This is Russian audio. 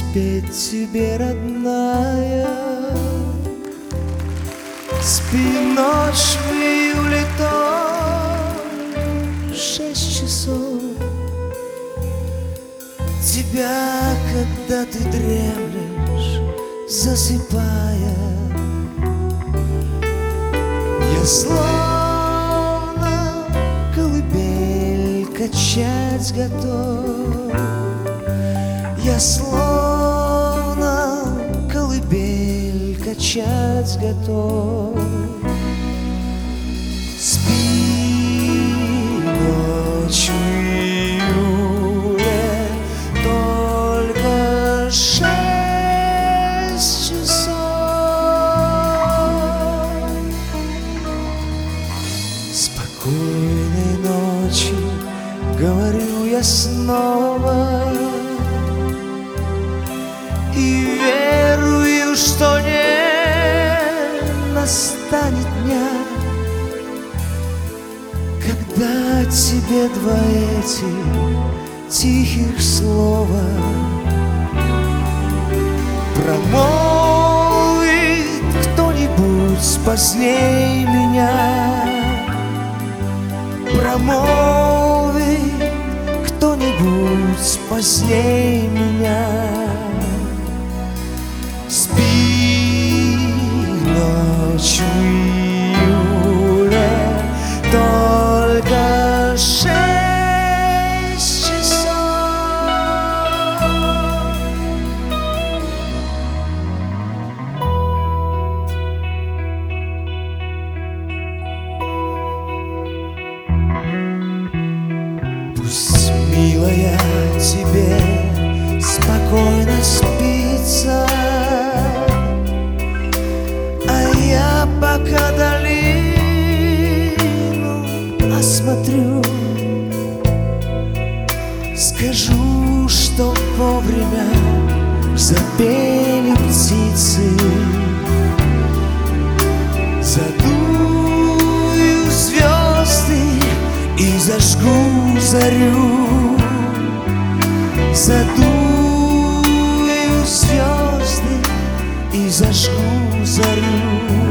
спеть тебе, родная. Спи, ночь в июле, то 6 часов. Тебя, когда ты дремлешь, засыпая, я словно колыбель качать готов. Я словно колыбель качать готов. Спи, ночь в июле, только 6 часов. Спокойной ночи, говорю я снова, и верую, что не настанет дня, когда тебе два эти тихих слова промолвит кто-нибудь поздней меня. Промолвит кто-нибудь поздней меня. Спи, ночь в июле, только 6 часов. Пусть, милая, тебе спокойно спится, а я пока долину осмотрю. Скажу, что вовремя запели птицы. Задую звезды и зажгу зарю. Задую звезды и зажгу зарю.